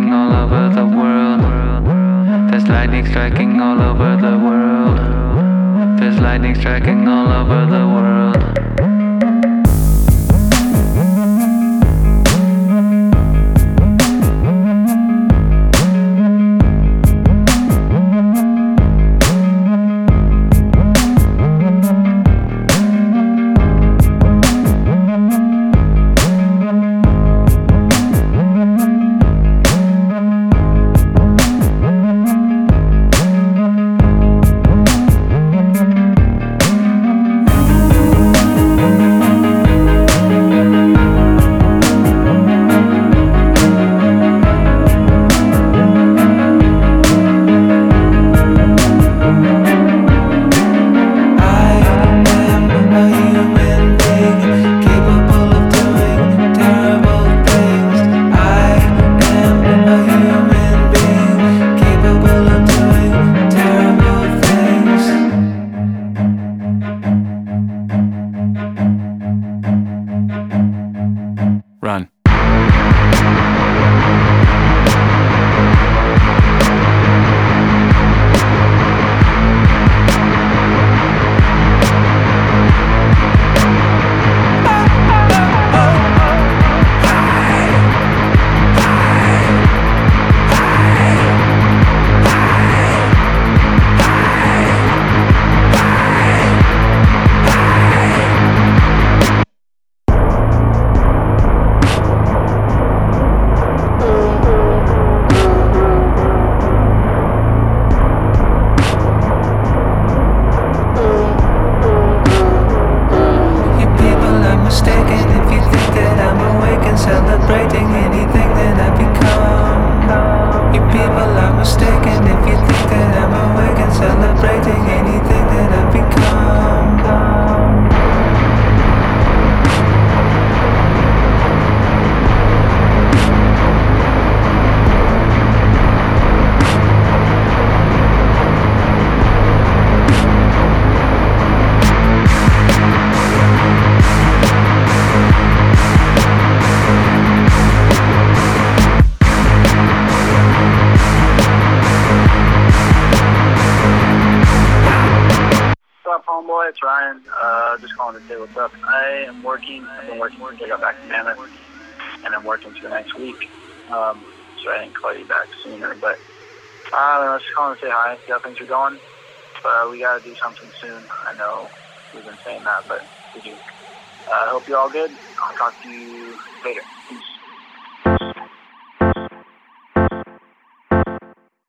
striking all over the world. There's lightning striking all over the world. There's lightning striking all over the world. Run. Celebrating anything that I become. You people are mistaken if you think that I'm awake and celebrating anything that I become. Homeboy, it's Ryan. Just calling to say what's up. I am working. I've been working since I got back to Mammoth, and I'm working for the next week. So I didn't call you back sooner, but I don't know, just calling to say hi, see how things are going. But we got to do something soon. I know we've been saying that, but we do. I hope you're all good. I'll talk to you later. Peace.